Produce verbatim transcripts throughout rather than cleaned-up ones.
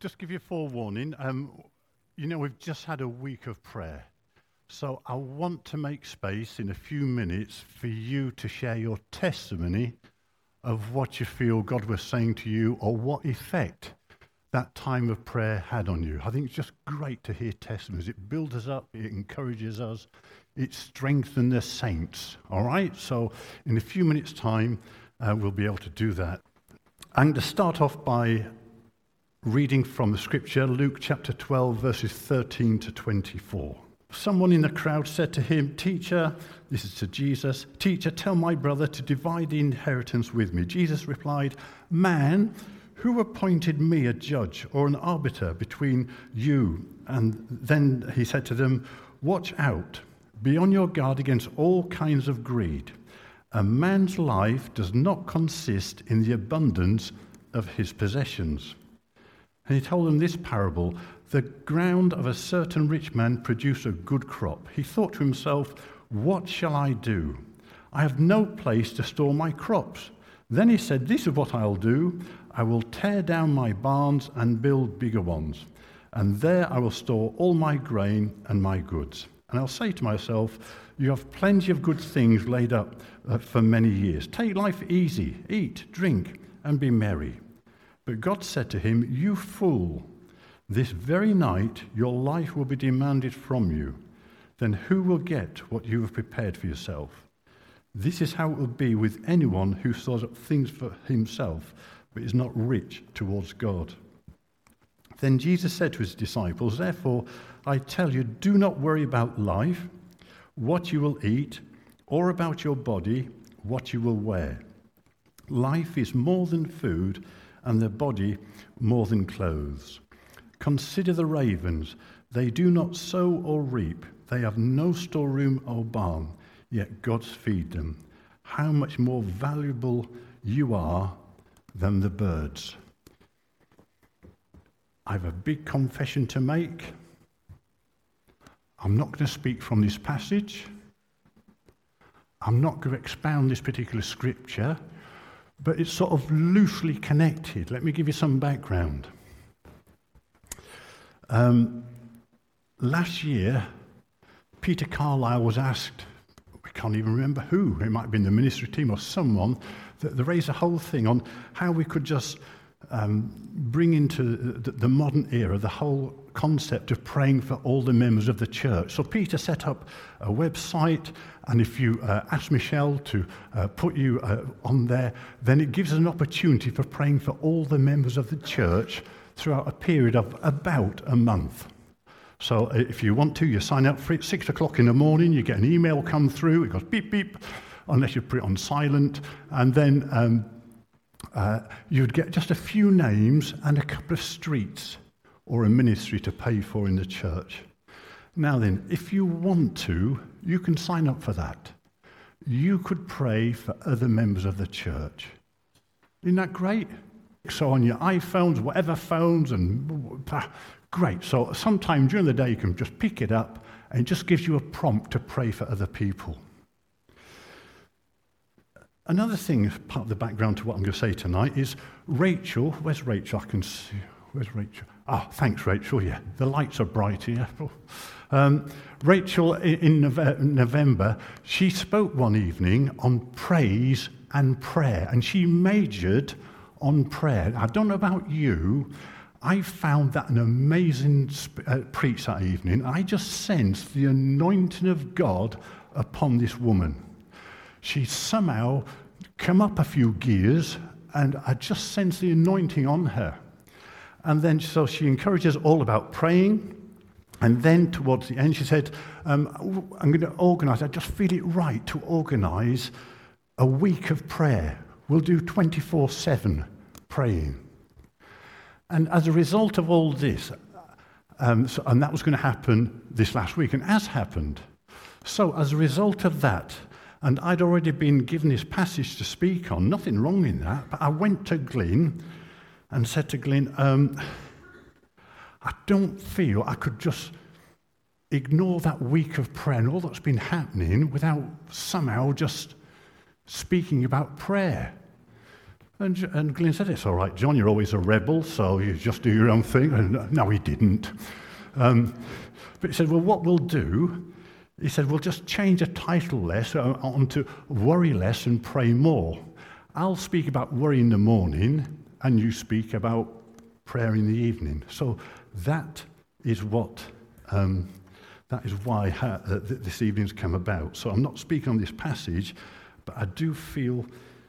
just give you forewarning. Um, you know, we've just had a week of prayer. So I want to make space in a few minutes for you to share your testimony of what you feel God was saying to you or what effect that time of prayer had on you. I think it's just great to hear testimonies. It builds us up, it encourages us, it strengthens the saints, all right? So in a few minutes' time, uh, we'll be able to do that. I'm going to start off by reading from the scripture, Luke chapter twelve, verses thirteen to twenty-four. Someone in the crowd said to him, "Teacher," this is to Jesus, "Teacher, tell my brother to divide the inheritance with me." Jesus replied, "Man, who appointed me a judge or an arbiter between you?" And then he said to them, "Watch out, be on your guard against all kinds of greed. A man's life does not consist in the abundance of his possessions." And he told them this parable: "The ground of a certain rich man produced a good crop. He thought to himself, 'What shall I do? I have no place to store my crops.' Then he said, 'This is what I'll do. I will tear down my barns and build bigger ones. And there I will store all my grain and my goods. And I'll say to myself, you have plenty of good things laid up uh, for many years. Take life easy, eat, drink, and be merry.' But God said to him, 'You fool, this very night your life will be demanded from you. Then who will get what you have prepared for yourself? This is how it will be with anyone who stores up things for himself, but is not rich towards God.' Then Jesus said to his disciples, 'Therefore, I tell you, do not worry about life, what you will eat, or about your body, what you will wear. Life is more than food, and the body more than clothes. Consider the ravens. They do not sow or reap. They have no storeroom or barn, yet God feeds them. How much more valuable you are than the birds.'" I have a big confession to make. I'm not going to speak from this passage. I'm not going to expound this particular scripture, but it's sort of loosely connected. Let me give you some background. Um, last year, Peter Carlisle was asked, we can't even remember who, it might have been the ministry team or someone, that they raised a whole thing on how we could just um, bring into the, the modern era the whole concept of praying for all the members of the church. So Peter set up a website, and if you uh, ask Michelle to uh, put you uh, on there, then it gives us an opportunity for praying for all the members of the church throughout a period of about a month. So if you want to, you sign up for it, six o'clock in the morning, you get an email come through, it goes beep, beep, unless you put it on silent, and then um, uh, you'd get just a few names and a couple of streets or a ministry to pay for in the church. Now then, if you want to, you can sign up for that. You could pray for other members of the church. Isn't that great? So on your iPhones, whatever phones, and great. So sometime during the day you can just pick it up and it just gives you a prompt to pray for other people. Another thing, part of the background to what I'm going to say tonight, is Rachel. Where's Rachel? I can see. Where's Rachel? Ah, oh, thanks, Rachel. Yeah, the lights are bright here. Um, Rachel, in November, she spoke one evening on praise and prayer, and she majored on prayer. I don't know about you, I found that an amazing sp- uh, preach that evening. I just sensed the anointing of God upon this woman. She somehow come up a few gears, and I just sensed the anointing on her. And then, so she encourages all about praying. And then towards the end, she said, um, I'm going to organize, I just feel it right to organize a week of prayer. We'll do twenty-four seven praying. And as a result of all this, um, so, and that was going to happen this last week, and has happened. So as a result of that, and I'd already been given this passage to speak on, nothing wrong in that, but I went to Glyn and said to Glyn, um, I don't feel I could just ignore that week of prayer and all that's been happening without somehow just speaking about prayer. And, and Glyn said, it's all right, John, you're always a rebel, so you just do your own thing. And no, he didn't. Um, but he said, well, what we'll do, he said, we'll just change a title less onto worry less and pray more. I'll speak about worry in the morning, and you speak about prayer in the evening. So that is what, um, that is why uh, this evening's come about. So I'm not speaking on this passage, but I do feel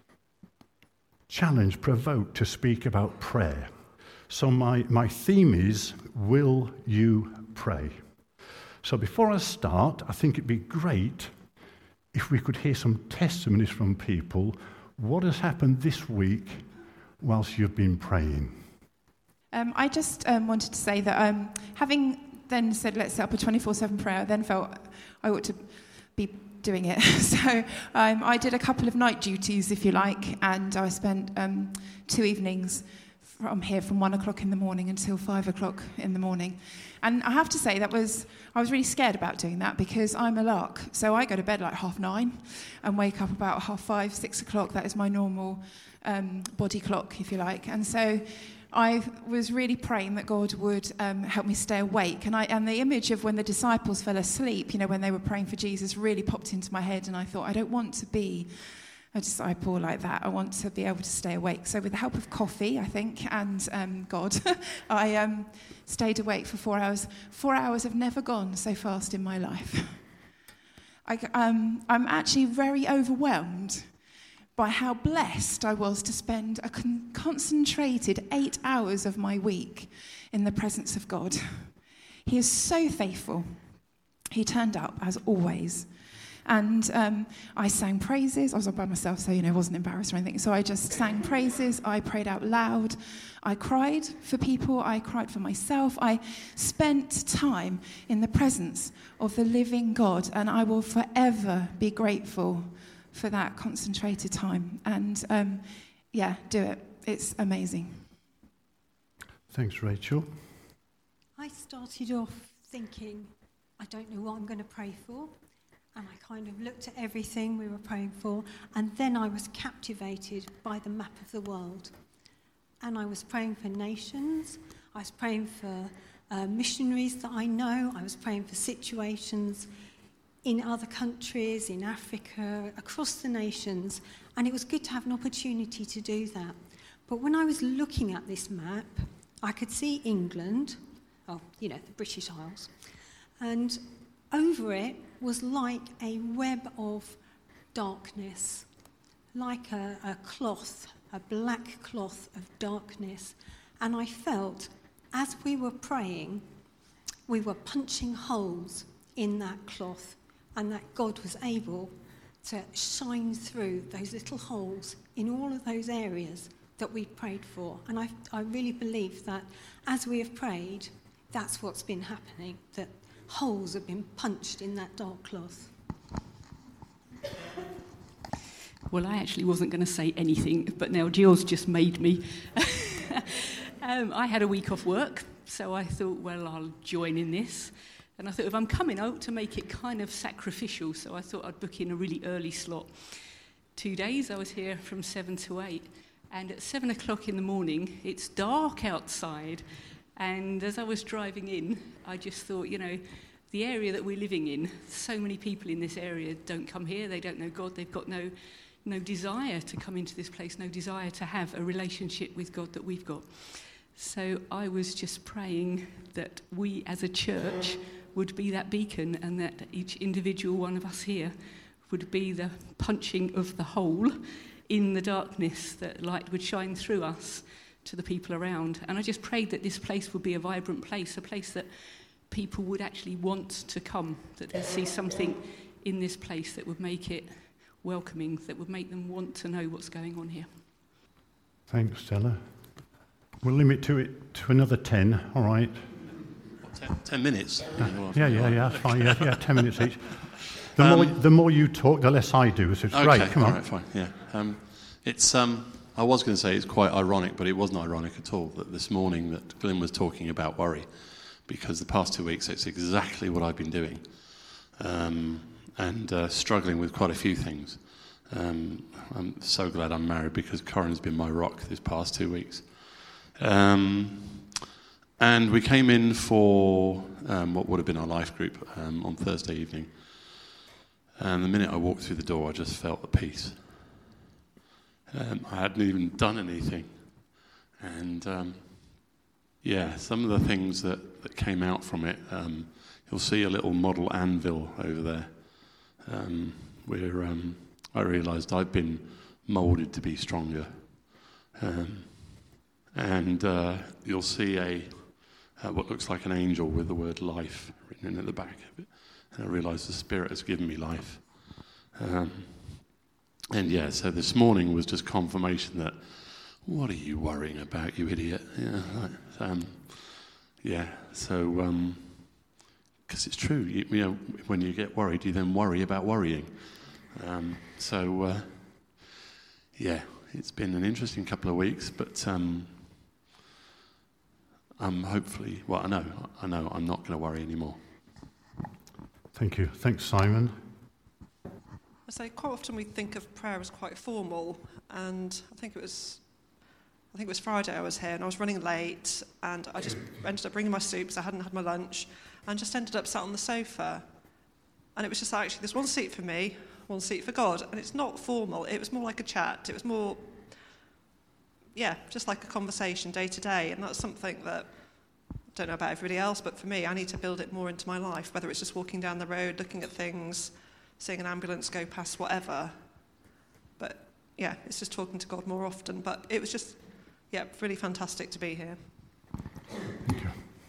challenged, provoked to speak about prayer. So my, my theme is, will you pray? So before I start, I think it'd be great if we could hear some testimonies from people. What has happened this week whilst you've been praying? Um, I just um, wanted to say that um, having then said, let's set up a twenty-four seven prayer, I then felt I ought to be doing it. So um, I did a couple of night duties, if you like, and I spent um, two evenings from here from one o'clock in the morning until five o'clock in the morning. And I have to say that was, I was really scared about doing that because I'm a lark. So I go to bed like half nine and wake up about half five, six o'clock. That is my normal um, body clock, if you like. And so I was really praying that God would um, help me stay awake. And I and the image of when the disciples fell asleep, you know, when they were praying for Jesus, really popped into my head. And I thought, I don't want to be a disciple like that. I want to be able to stay awake. So with the help of coffee, I think, and um, God, I um, stayed awake for four hours. Four hours have never gone so fast in my life. I, um, I'm actually very overwhelmed by how blessed I was to spend a con- concentrated eight hours of my week in the presence of God. He is so faithful. He turned up, as always. And um, I sang praises. I was all by myself, so, you know, I wasn't embarrassed or anything. So I just sang praises. I prayed out loud. I cried for people. I cried for myself. I spent time in the presence of the living God, and I will forever be grateful for that concentrated time. And, um, yeah, do it. It's amazing. Thanks, Rachel. I started off thinking, I don't know what I'm going to pray for. And I kind of looked at everything we were praying for, and then I was captivated by the map of the world. And I was praying for nations, I was praying for uh, missionaries that I know, I was praying for situations in other countries, in Africa, across the nations, and it was good to have an opportunity to do that. But when I was looking at this map, I could see England, oh, you know, the British Isles, and over it was like a web of darkness, like a, a cloth, a black cloth of darkness. And I felt, as we were praying, we were punching holes in that cloth, and that God was able to shine through those little holes in all of those areas that we prayed for. And I, I really believe that as we have prayed, that's what's been happening, that holes have been punched in that dark cloth. Well, I actually wasn't going to say anything, but now Jill's just made me. um, I had a week off work, so I thought, well, I'll join in this. And I thought, if I'm coming out, to make it kind of sacrificial, so I thought I'd book in a really early slot. Two days, I was here from seven to eight, and at seven o'clock in the morning, it's dark outside. And as I was driving in, I just thought, you know, the area that we're living in, so many people in this area don't come here, they don't know God, they've got no no desire to come into this place, no desire to have a relationship with God that we've got. So I was just praying that we as a church would be that beacon, and that each individual one of us here would be the punching of the hole in the darkness, that light would shine through us to the people around. And I just prayed that this place would be a vibrant place, a place that people would actually want to come, that they'd see something in this place that would make it welcoming, that would make them want to know what's going on here. Thanks, Stella. We'll limit to it to another ten, all right? What, ten, ten minutes? Uh, yeah, yeah, yeah, that's fine, yeah, yeah, ten minutes each. The, um, more, the more you talk, the less I do, so it's okay, great, come on. All right, fine, yeah. Um, it's... Um, I was going to say it's quite ironic, but it wasn't ironic at all, that this morning that Glyn was talking about worry, because the past two weeks it's exactly what I've been doing, um, and uh, struggling with quite a few things. Um, I'm so glad I'm married because Corin's been my rock this past two weeks. Um, and we came in for um, what would have been our life group um, on Thursday evening. And the minute I walked through the door, I just felt the peace. Um, I hadn't even done anything. And um, yeah, some of the things that, that came out from it, um, you'll see a little model anvil over there. Um, where um, I realised I've been moulded to be stronger. Um, and uh, you'll see a uh, what looks like an angel with the word life written in at the back of it. And I realised the Spirit has given me life. Um, and yeah, so this morning was just confirmation that, what are you worrying about, you idiot? Yeah, like, um, yeah. So, because um, it's true, you, you know, when you get worried, you then worry about worrying. Um, so, uh, yeah, it's been an interesting couple of weeks, but um, I'm hopefully, well, I know, I know, I'm not going to worry anymore. Thank you. Thanks, Simon. So quite often we think of prayer as quite formal, and I think it was, I think it was Friday I was here, and I was running late, and I just ended up bringing my soup because I hadn't had my lunch, and just ended up sat on the sofa, and it was just like, actually, there's one seat for me, one seat for God, and it's not formal. It was more like a chat. It was more, yeah, just like a conversation day to day, and that's something that I don't know about everybody else, but for me, I need to build it more into my life, whether it's just walking down the road, looking at things, seeing an ambulance go past, whatever. But yeah, it's just talking to God more often. But it was just, yeah, really fantastic to be here. Thank you.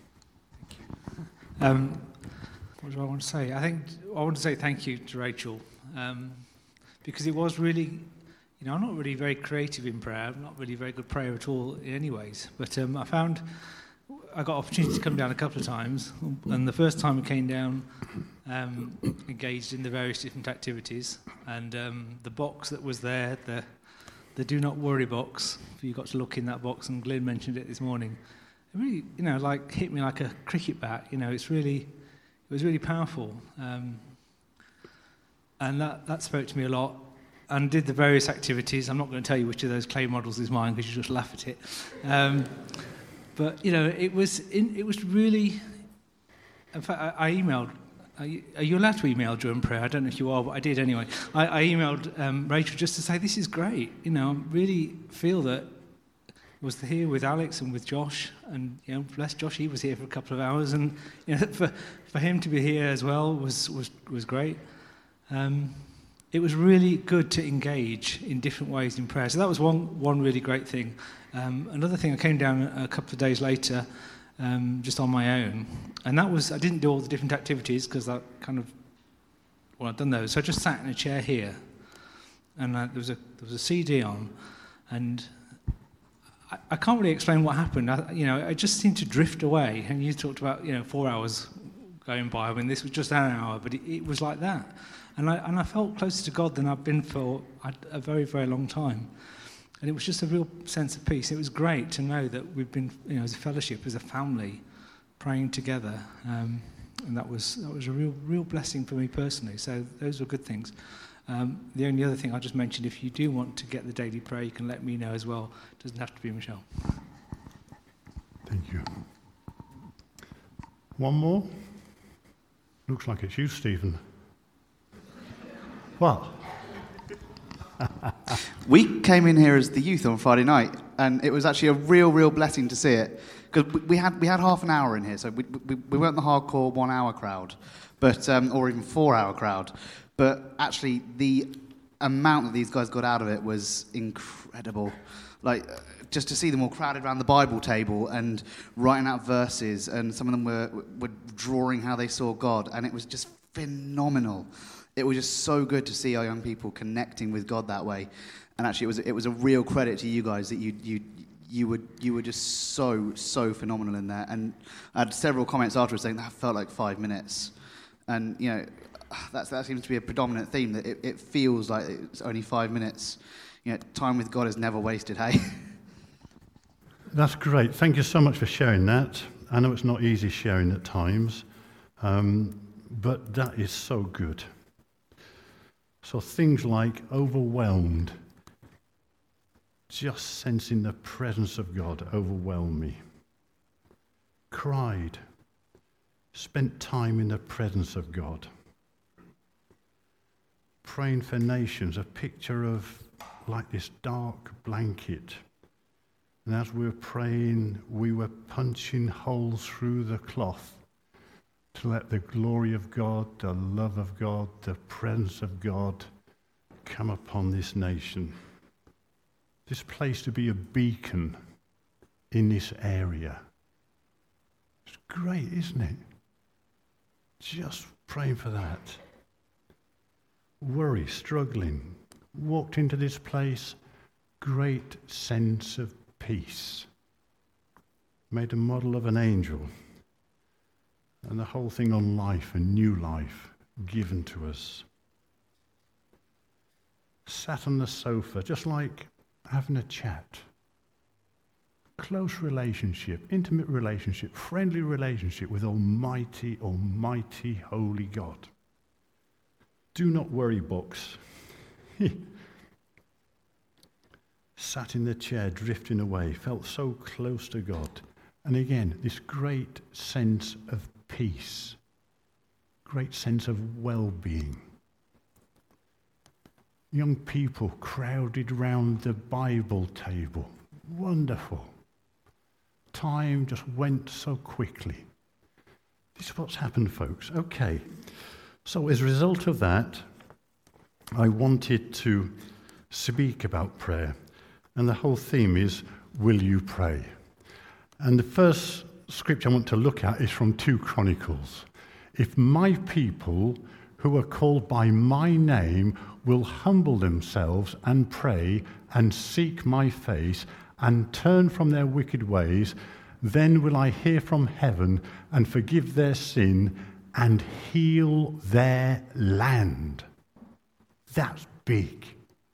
Um, what do I want to say? I think I want to say thank you to Rachel, um, because it was really, you know, I'm not really very creative in prayer. I'm not really a very good prayer at all in any ways. But um, I found I got opportunity to come down a couple of times, and the first time I came down, um, engaged in the various different activities, and um, the box that was there, the the do not worry box, you got to look in that box, and Glyn mentioned it this morning. It really, you know, like hit me like a cricket bat. You know, it's really, it was really powerful, um, and that that spoke to me a lot. And did the various activities. I'm not going to tell you which of those clay models is mine because you just laugh at it. Um, But, you know, it was in, it was really... In fact, I, I emailed... Are you, are you allowed to email during prayer? I don't know if you are, but I did anyway. I, I emailed um, Rachel just to say, this is great. You know, I really feel that I was here with Alex and with Josh. And, you know, bless Josh, he was here for a couple of hours. And, you know, for, for him to be here as well was, was, was great. Um, it was really good to engage in different ways in prayer. So that was one, one really great thing. Um, another thing, I came down a couple of days later, um, just on my own, and that was, I didn't do all the different activities because I kind of, well, I'd done those, so I just sat in a chair here, and uh, there was a there was a C D on, and I, I can't really explain what happened. I, you know, I just seemed to drift away, and you talked about, you know, four hours going by. I mean, this was just an hour, but it, it was like that, and I and I felt closer to God than I've been for a, a very very long time. And it was just a real sense of peace. It was great to know that we've been, you know, as a fellowship, as a family, praying together, um, and that was that was a real real blessing for me personally. So those were good things. Um, the only other thing I just mentioned, if you do want to get the daily prayer, you can let me know as well. It doesn't have to be Michelle. Thank you. One more. Looks like it's you, Stephen. What? We came in here as the youth on Friday night, and it was actually a real, real blessing to see it. Because we had we had half an hour in here, so we we, we weren't the hardcore one-hour crowd, but um, or even four-hour crowd. But actually, the amount that these guys got out of it was incredible. Like, just to see them all crowded around the Bible table and writing out verses, and some of them were were drawing how they saw God, and it was just phenomenal. It was just so good to see our young people connecting with God that way. And actually, it was it was a real credit to you guys that you you you were you were just so so phenomenal in there. And I had several comments afterwards saying that felt like five minutes. And you know, that's that seems to be a predominant theme, that it, it feels like it's only five minutes. You know, time with God is never wasted. Hey. That's great. Thank you so much for sharing that. I know it's not easy sharing at times, um, but that is so good. So things like overwhelmed, just sensing the presence of God overwhelm me. Cried, spent time in the presence of God. Praying for nations, a picture of like this dark blanket. And as we were praying, we were punching holes through the cloth to let the glory of God, the love of God, the presence of God come upon this nation. This place to be a beacon in this area. It's great, isn't it? Just praying for that. Worry, struggling. Walked into this place, great sense of peace. Made a model of an angel. And the whole thing on life, a new life given to us. Sat on the sofa, just like having a chat. Close relationship, intimate relationship, friendly relationship with Almighty, Almighty, Holy God. Do not worry box. Sat in the chair, drifting away, felt so close to God. And again, this great sense of peace, great sense of well-being. Young people crowded round the Bible table. Wonderful. Time just went so quickly. This is what's happened, folks. Okay. So as a result of that, I wanted to speak about prayer. And the whole theme is, will you pray? And the first scripture I want to look at is from two Chronicles. If my people who are called by my name will humble themselves and pray and seek my face and turn from their wicked ways, then will I hear from heaven and forgive their sin and heal their land. That's big.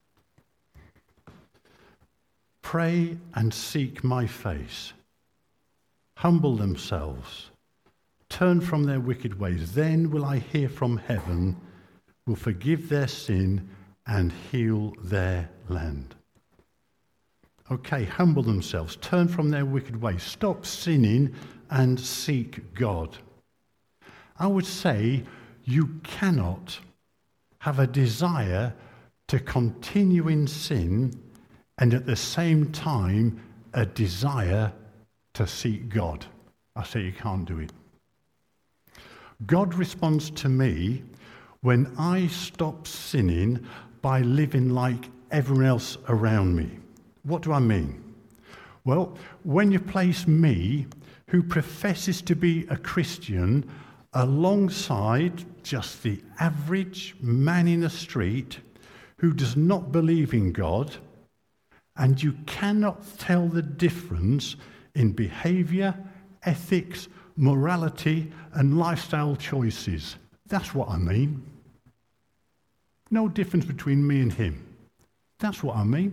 Pray and seek my face. Humble themselves. Turn from their wicked ways. Then will I hear from heaven, will forgive their sin and heal their land. Okay, humble themselves. Turn from their wicked ways. Stop sinning and seek God. I would say you cannot have a desire to continue in sin and at the same time a desire to seek God. I say you can't do it. God responds to me when I stop sinning by living like everyone else around me. What do I mean? Well, when you place me, who professes to be a Christian, alongside just the average man in the street who does not believe in God, and you cannot tell the difference in behavior, ethics, morality, and lifestyle choices. That's what I mean. No difference between me and him. That's what I mean.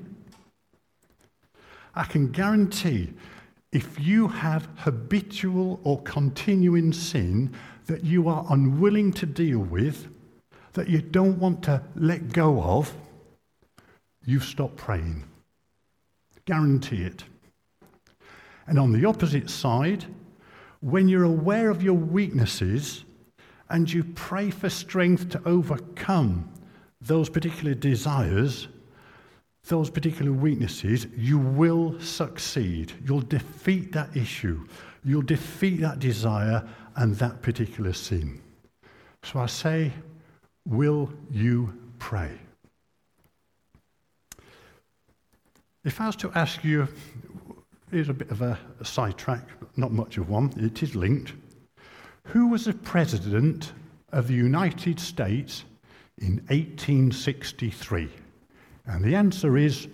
I can guarantee if you have habitual or continuing sin that you are unwilling to deal with, that you don't want to let go of, you've stopped praying. Guarantee it. And on the opposite side, when you're aware of your weaknesses and you pray for strength to overcome those particular desires, those particular weaknesses, you will succeed. You'll defeat that issue. You'll defeat that desire and that particular sin. So I say, will you pray? If I was to ask you, here's a bit of a, a sidetrack, not much of one, it is linked. Who was the President of the United States in eighteen sixty-three? And the answer is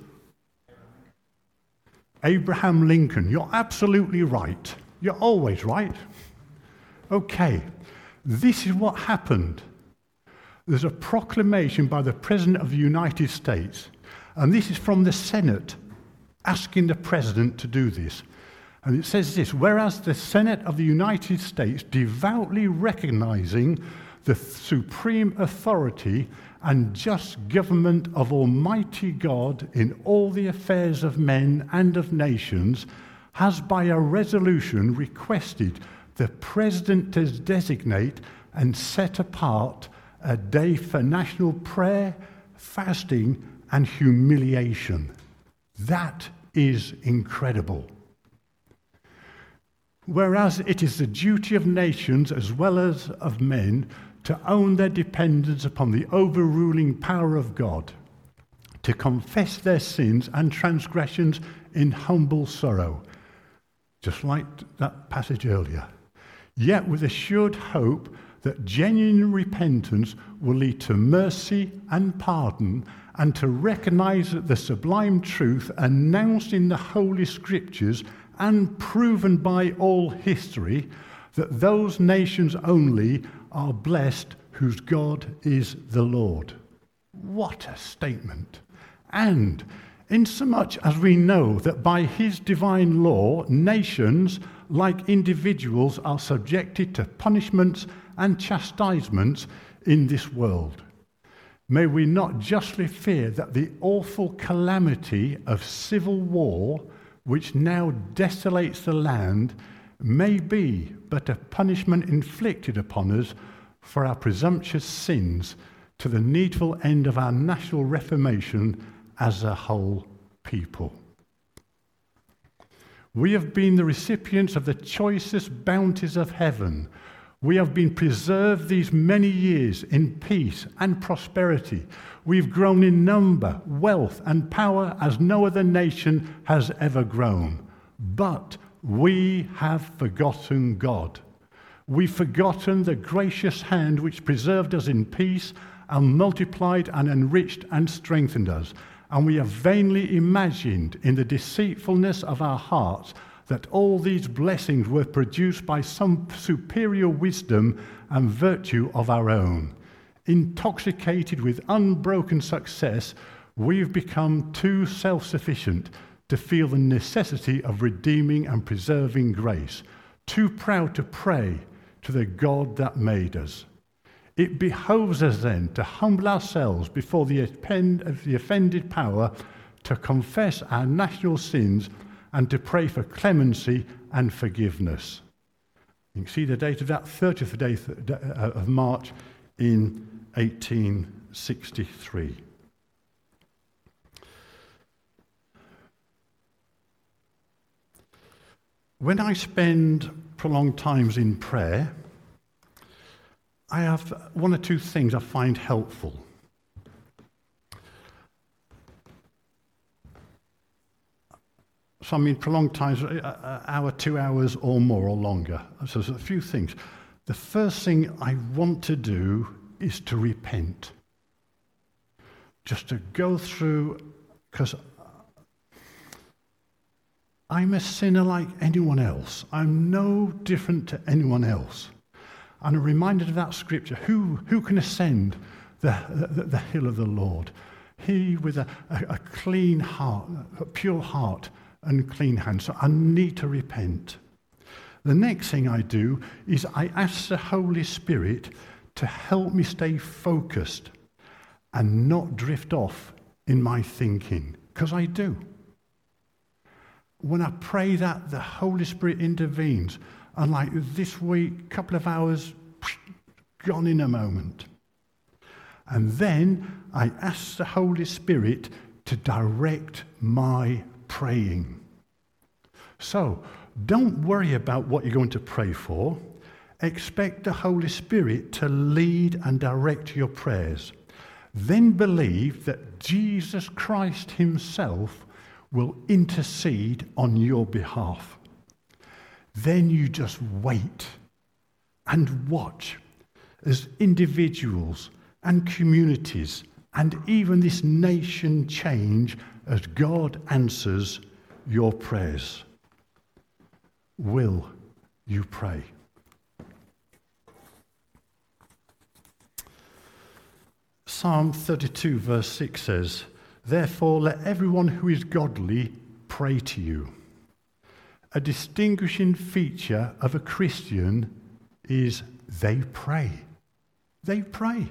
Abraham Lincoln. You're absolutely right. You're always right. Okay, this is what happened. There's a proclamation by the President of the United States, and this is from the Senate, asking the President to do this. And it says this: whereas the Senate of the United States, devoutly recognizing the supreme authority and just government of Almighty God in all the affairs of men and of nations, has by a resolution requested the President to designate and set apart a day for national prayer, fasting, and humiliation. That is incredible. Whereas it is the duty of nations as well as of men to own their dependence upon the overruling power of God, to confess their sins and transgressions in humble sorrow, just like that passage earlier, yet with assured hope that genuine repentance will lead to mercy and pardon, and to recognize that the sublime truth announced in the Holy Scriptures and proven by all history, that those nations only are blessed whose God is the Lord. What a statement. And insomuch as we know that by his divine law, nations, like individuals, are subjected to punishments and chastisements in this world, may we not justly fear that the awful calamity of civil war, which now desolates the land, may be but a punishment inflicted upon us for our presumptuous sins, to the needful end of our national reformation as a whole people. We have been the recipients of the choicest bounties of heaven. We have been preserved these many years in peace and prosperity. We've grown in number, wealth, and power as no other nation has ever grown. But we have forgotten God. We've forgotten the gracious hand which preserved us in peace and multiplied and enriched and strengthened us. And we have vainly imagined in the deceitfulness of our hearts that all these blessings were produced by some superior wisdom and virtue of our own. Intoxicated with unbroken success, we've become too self-sufficient to feel the necessity of redeeming and preserving grace, too proud to pray to the God that made us. It behoves us then to humble ourselves before the offended power, to confess our national sins, and to pray for clemency and forgiveness. You can see the date of that, thirtieth day of March in eighteen sixty-three. When I spend prolonged times in prayer, I have one or two things I find helpful. So I mean prolonged times, an hour, two hours or more or longer. So there's a few things. The first thing I want to do is to repent. Just to go through, because I'm a sinner like anyone else. I'm no different to anyone else. And I'm reminded of that scripture, who, who can ascend the, the, the hill of the Lord? He with a, a, a clean heart, a pure heart and clean hands. So I need to repent. The next thing I do is I ask the Holy Spirit to help me stay focused and not drift off in my thinking, because I do. When I pray that, the Holy Spirit intervenes. And like this week, a couple of hours, gone in a moment. And then I ask the Holy Spirit to direct my praying. So, don't worry about what you're going to pray for. Expect the Holy Spirit to lead and direct your prayers. Then believe that Jesus Christ himself will intercede on your behalf. Then you just wait and watch as individuals and communities and even this nation change as God answers your prayers. Will you pray? Psalm thirty-two verse six says, "Therefore let everyone who is godly pray to you." A distinguishing feature of a Christian is they pray. They pray.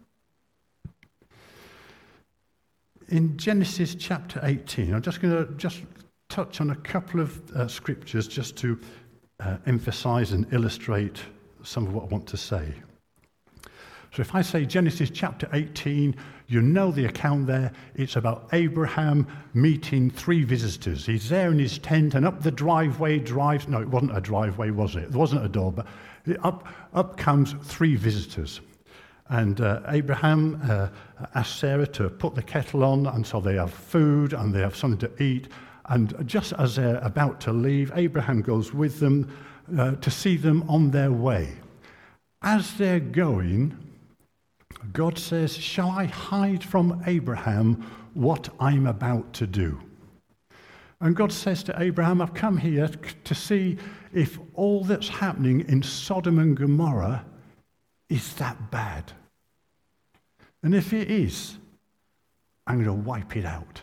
In Genesis chapter eighteen, I'm just going to just touch on a couple of uh, scriptures just to uh, emphasize and illustrate some of what I want to say. So if I say Genesis chapter eighteen, you know the account there. It's about Abraham meeting three visitors. He's there in his tent, and up the driveway drives... No, it wasn't a driveway, was it? There wasn't a door, but up, up comes three visitors. And uh, Abraham uh, asked Sarah to put the kettle on, and so they have food, and they have something to eat. And just as they're about to leave, Abraham goes with them uh, to see them on their way. As they're going, God says, shall I hide from Abraham what I'm about to do? And God says to Abraham, I've come here to see if all that's happening in Sodom and Gomorrah is that bad. And if it is, I'm going to wipe it out.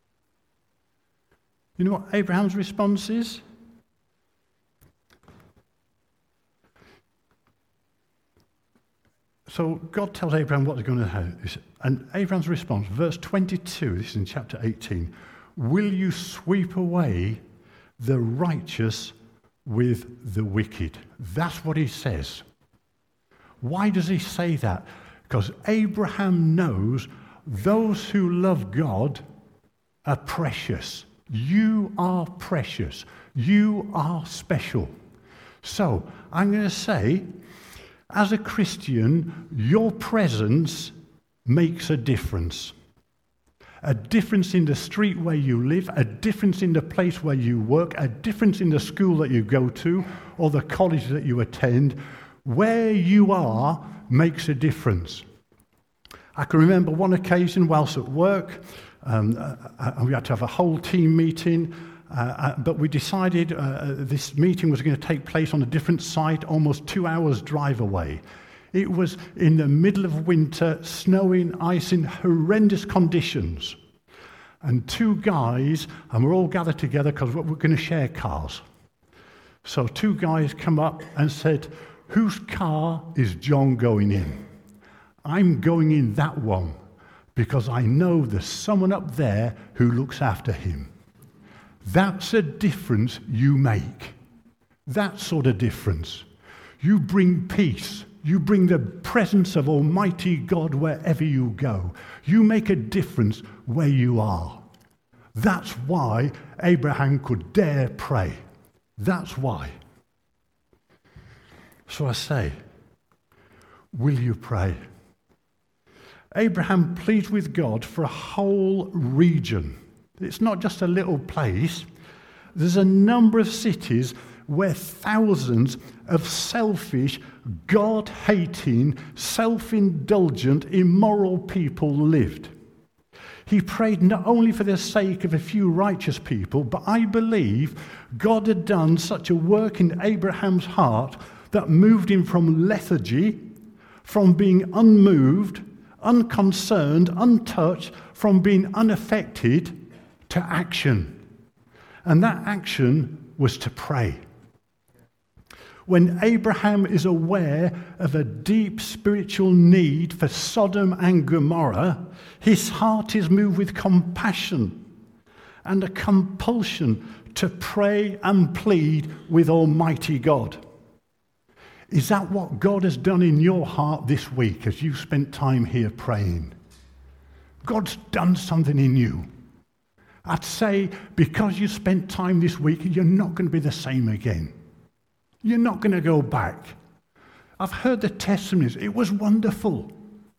You know what Abraham's response is? So God tells Abraham what they're going to have. And Abraham's response, verse twenty-two, this is in chapter eighteen, will you sweep away the righteous with the wicked? That's what he says. Why does he say that? Because Abraham knows those who love God are precious. You are precious. You are special. So I'm going to say, as a Christian, your presence makes a difference. A difference in the street where you live, a difference in the place where you work, a difference in the school that you go to or the college that you attend. Where you are makes a difference. I can remember one occasion whilst at work, um, uh, we had to have a whole team meeting, uh, uh, but we decided uh, this meeting was going to take place on a different site, almost two hours drive away. It was in the middle of winter, snowing, icing, horrendous conditions. And two guys, and we're all gathered together because we're going to share cars. So two guys come up and said, whose car is John going in? I'm going in that one because I know there's someone up there who looks after him. That's a difference you make. That sort of difference. You bring peace. You bring the presence of Almighty God wherever you go. You make a difference where you are. That's why Abraham could dare pray. That's why. So I say, will you pray? Abraham pleads with God for a whole region. It's not just a little place. There's a number of cities where thousands of selfish, God-hating, self-indulgent, immoral people lived. He prayed not only for the sake of a few righteous people, but I believe God had done such a work in Abraham's heart that moved him from lethargy, from being unmoved, unconcerned, untouched, from being unaffected, to action. And that action was to pray. When Abraham is aware of a deep spiritual need for Sodom and Gomorrah, his heart is moved with compassion and a compulsion to pray and plead with Almighty God. Is that what God has done in your heart this week as you spent time here praying? God's done something in you. I'd say because you spent time this week, you're not going to be the same again. You're not going to go back. I've heard the testimonies. It was wonderful.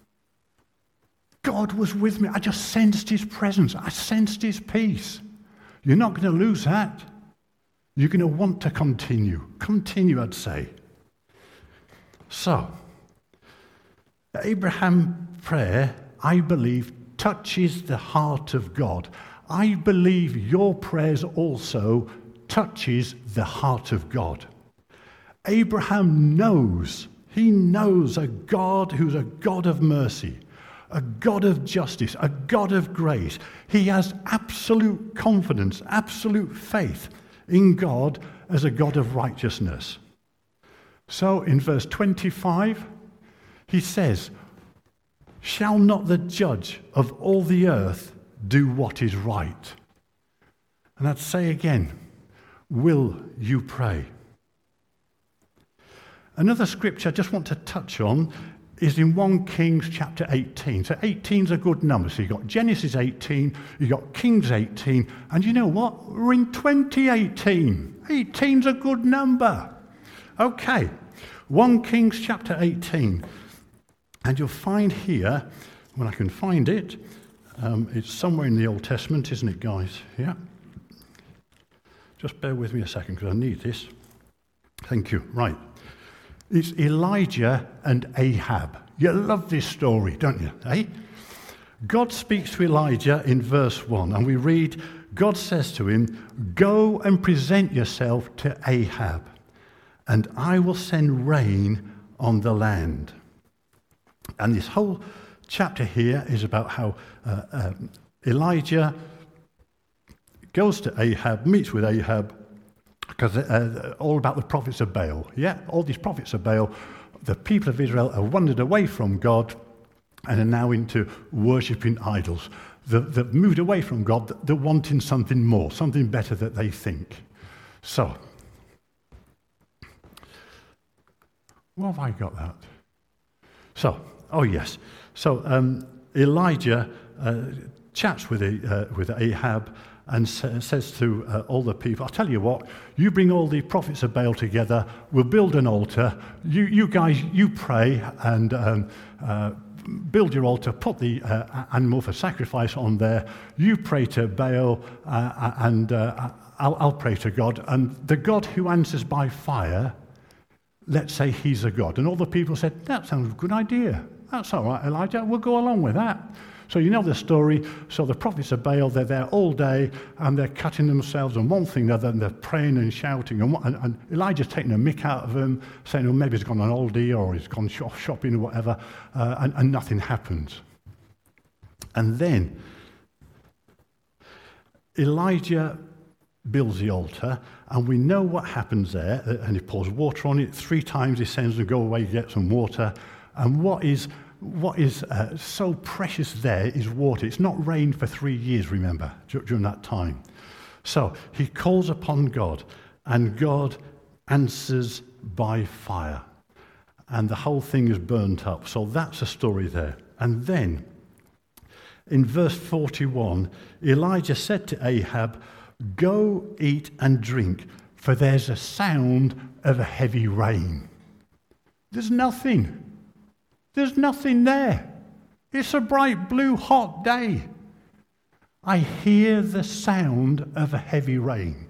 God was with me. I just sensed his presence. I sensed his peace. You're not going to lose that. You're going to want to continue. Continue, I'd say. So, Abraham's prayer, I believe, touches the heart of God. I believe your prayers also touches the heart of God. Abraham knows, he knows a God who's a God of mercy, a God of justice, a God of grace. He has absolute confidence, absolute faith in God as a God of righteousness. So in verse twenty-five, he says, shall not the judge of all the earth do what is right? And I'd say again, will you pray? Another scripture I just want to touch on is in First Kings chapter eighteen. So eighteen is a good number. So you've got Genesis eighteen, you've got Kings eighteen, and you know what? We're in twenty eighteen. eighteen's a good number. Okay, First Kings chapter eighteen. And you'll find here, when I can find it, um, it's somewhere in the Old Testament, isn't it, guys? Yeah. Just bear with me a second, because I need this. Thank you. Right. It's Elijah and Ahab. You love this story, don't you? Eh? God speaks to Elijah in verse one, and we read, God says to him, go and present yourself to Ahab, and I will send rain on the land. And this whole chapter here is about how uh, um, Elijah goes to Ahab, meets with Ahab, because uh, all about the prophets of Baal. Yeah, all these prophets of Baal, the people of Israel have wandered away from God and are now into worshipping idols. They've, they've moved away from God. They're wanting something more, something better that they think. So, where have I got that? So, oh yes. So um, Elijah uh, chats with, uh, with Ahab and sa- says to uh, all the people, I'll tell you what, you bring all the prophets of Baal together, we'll build an altar, you, you guys, you pray and um, uh, build your altar, put the uh, animal for sacrifice on there, you pray to Baal uh, and uh, I'll, I'll pray to God, and the God who answers by fire, let's say he's a God. And all the people said, that sounds a good idea. That's all right, Elijah, we'll go along with that. So you know the story. So the prophets of Baal, they're there all day, and they're cutting themselves on one thing or another, and they're praying and shouting. And, and, and Elijah's taking a mick out of them, saying, oh, maybe he's gone on holiday or he's gone off shopping or whatever, uh, and, and nothing happens. And then Elijah builds the altar, and we know what happens there, and he pours water on it. Three times he sends them, go away, get some water. And what is what is uh, so precious there is water. It's not rained for three years, remember, during that time. So he calls upon God, and God answers by fire. And the whole thing is burnt up. So that's a story there. And then, in verse forty-one, Elijah said to Ahab, go eat and drink, for there's a sound of a heavy rain. There's nothing. There's nothing there. It's a bright blue hot day. I hear the sound of a heavy rain.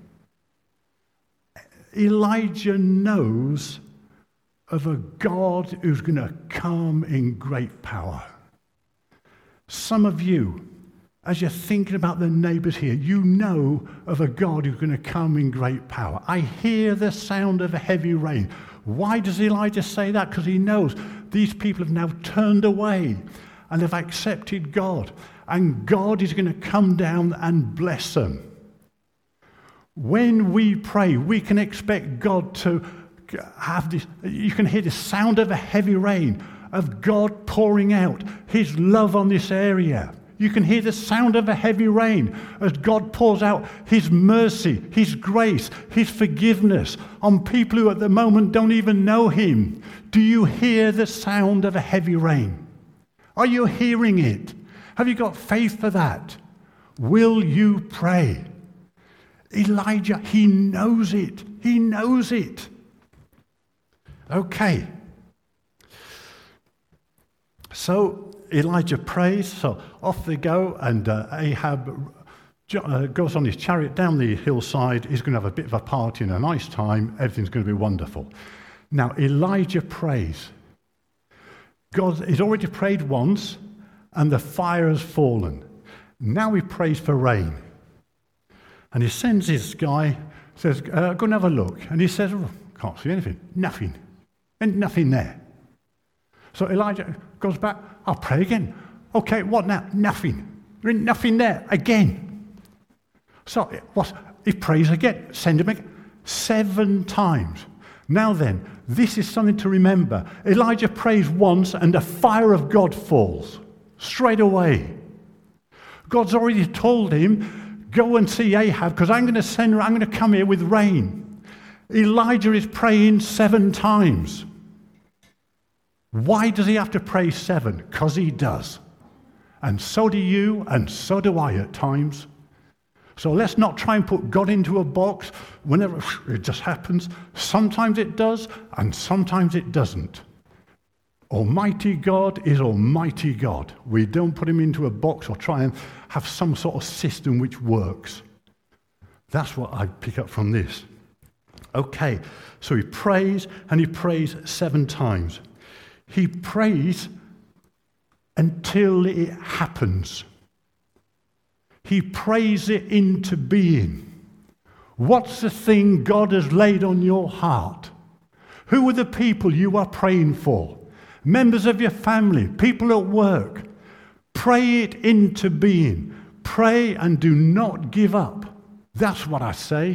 Elijah knows of a God who's going to come in great power. Some of you, as you're thinking about the neighbours here, you know of a God who's going to come in great power. I hear the sound of a heavy rain. Why does Elijah say that? Because he knows these people have now turned away and have accepted God. And God is going to come down and bless them. When we pray, we can expect God to have this. You can hear the sound of a heavy rain, of God pouring out his love on this area. You can hear the sound of a heavy rain as God pours out his mercy, his grace, his forgiveness on people who at the moment don't even know him. Do you hear the sound of a heavy rain? Are you hearing it? Have you got faith for that? Will you pray? Elijah, he knows it. He knows it. Okay. So Elijah prays, so off they go, and uh, Ahab uh, goes on his chariot down the hillside. He's going to have a bit of a party and a nice time. Everything's going to be wonderful. Now, Elijah prays. God, he's already prayed once, and the fire has fallen. Now he prays for rain. And he sends this guy, says, uh, go and have a look. And he says, oh, can't see anything. Nothing. And nothing there. So Elijah goes back, I'll pray again. Okay, what now? Nothing. There ain't nothing there again. So what? He prays again. Send him again. Seven times. Now then, this is something to remember. Elijah prays once and the fire of God falls straight away. God's already told him, go and see Ahab because I'm going to send, I'm going to come here with rain. Elijah is praying seven times. Why does he have to pray seven? Because he does. And so do you, and so do I at times. So let's not try and put God into a box whenever it just happens. Sometimes it does, and sometimes it doesn't. Almighty God is Almighty God. We don't put him into a box or try and have some sort of system which works. That's what I pick up from this. Okay, so he prays, and he prays seven times. He prays until it happens. He prays it into being. What's the thing God has laid on your heart? Who are the people you are praying for? Members of your family, people at work. Pray it into being. Pray and do not give up. That's what I say.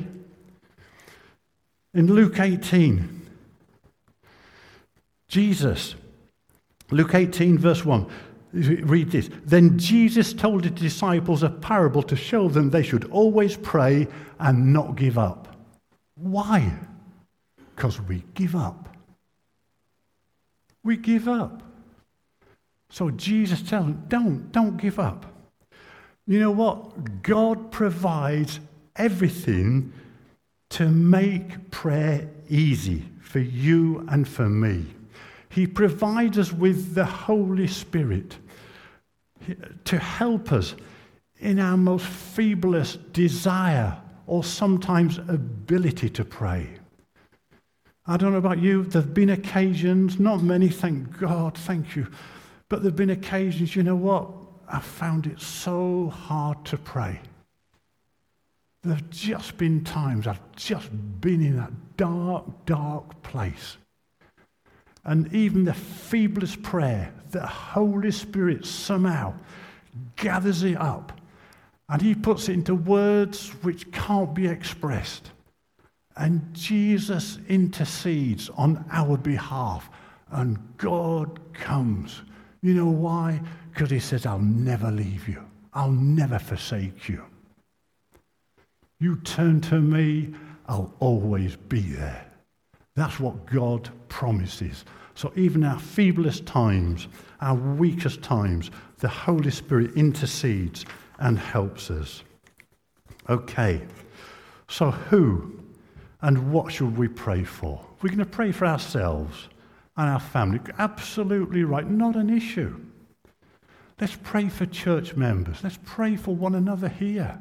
In Luke eighteen, Jesus, Luke eighteen, verse one, read this. Then Jesus told his disciples a parable to show them they should always pray and not give up. Why? Because we give up. We give up. So Jesus tells them, don't, don't give up. You know what? God provides everything to make prayer easy for you and for me. He provides us with the Holy Spirit to help us in our most feeblest desire or sometimes ability to pray. I don't know about you, there have been occasions, not many, thank God, thank you, but there have been occasions, you know what, I found it so hard to pray. There have just been times I've just been in that dark, dark place. And even the feeblest prayer, the Holy Spirit somehow gathers it up and he puts it into words which can't be expressed. And Jesus intercedes on our behalf and God comes. You know why? Because he says, I'll never leave you. I'll never forsake you. You turn to me, I'll always be there. That's what God promises. So even our feeblest times, our weakest times, the Holy Spirit intercedes and helps us. Okay, so who and what should we pray for? We're going to pray for ourselves and our family. Absolutely right, not an issue. Let's pray for church members. Let's pray for one another here.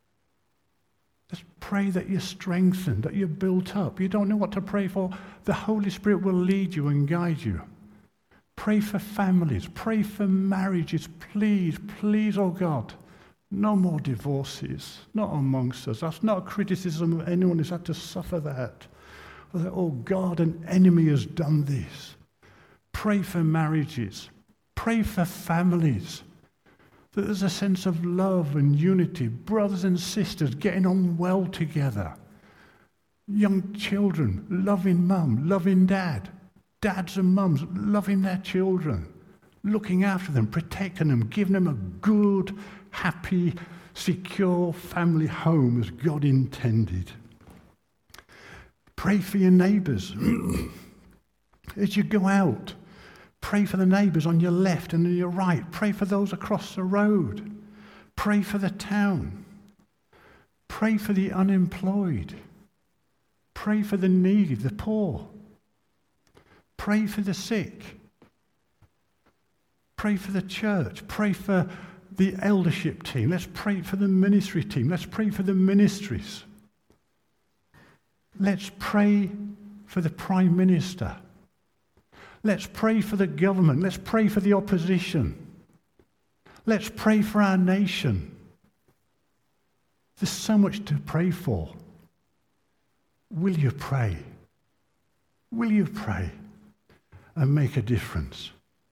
Let's pray that you're strengthened, that you're built up. You don't know what to pray for. The Holy Spirit will lead you and guide you. Pray for families. Pray for marriages. Please, please, oh God, no more divorces. Not amongst us. That's not a criticism of anyone who's had to suffer that. Or that, oh God, an enemy has done this. Pray for marriages. Pray for families. That there's a sense of love and unity, brothers and sisters getting on well together. Young children loving mum, loving dad. Dads and mums loving their children, looking after them, protecting them, giving them a good, happy, secure family home as God intended. Pray for your neighbours. As you go out, pray for the neighbours on your left and on your right. Pray for those across the road. Pray for the town. Pray for the unemployed. Pray for the needy, the poor. Pray for the sick. Pray for the church. Pray for the eldership team. Let's pray for the ministry team. Let's pray for the ministries. Let's pray for the Prime Minister. Let's pray for the government. Let's pray for the opposition. Let's pray for our nation. There's so much to pray for. Will you pray? Will you pray and make a difference?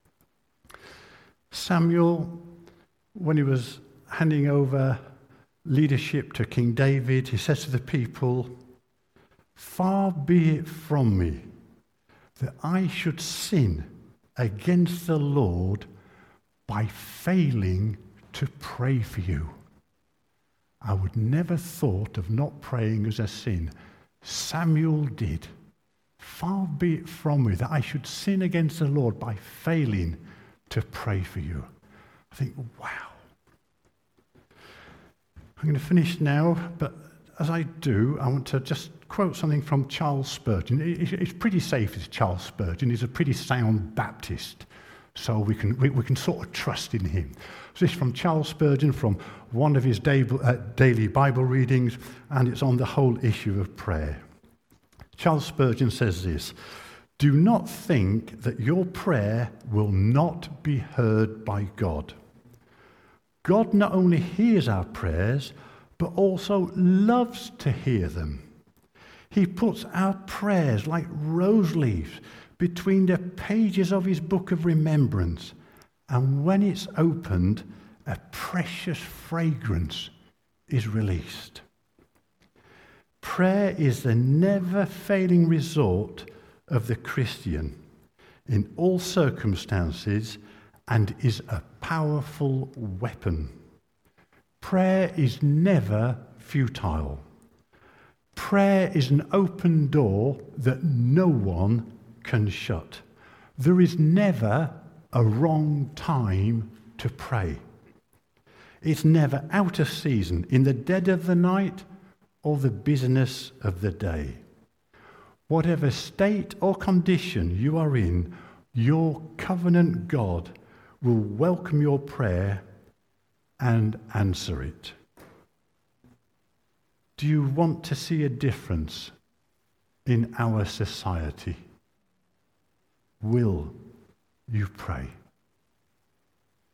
Samuel, when he was handing over leadership to King David, he says to the people, Far be it from me that I should sin against the Lord by failing to pray for you. I would never thought of not praying as a sin. Samuel did. Far be it from me that I should sin against the Lord by failing to pray for you. I think, wow. I'm going to finish now, but as I do, I want to just quote something from Charles Spurgeon. It's pretty safe, it's Charles Spurgeon. He's a pretty sound Baptist, so we can we, we can sort of trust in him. So this is from Charles Spurgeon, from one of his day, uh, daily Bible readings, and it's on the whole issue of prayer. Charles Spurgeon says this: "Do not think that your prayer will not be heard by God. God not only hears our prayers, but also loves to hear them. He puts our prayers like rose leaves between the pages of his book of remembrance, and when it's opened, a precious fragrance is released." Prayer is the never-failing resort of the Christian in all circumstances and is a powerful weapon. Prayer is never futile. Prayer is an open door that no one can shut. There is never a wrong time to pray. It's never out of season, in the dead of the night or the business of the day. Whatever state or condition you are in, your covenant God will welcome your prayer and answer it. Do you want to see a difference in our society? Will you pray?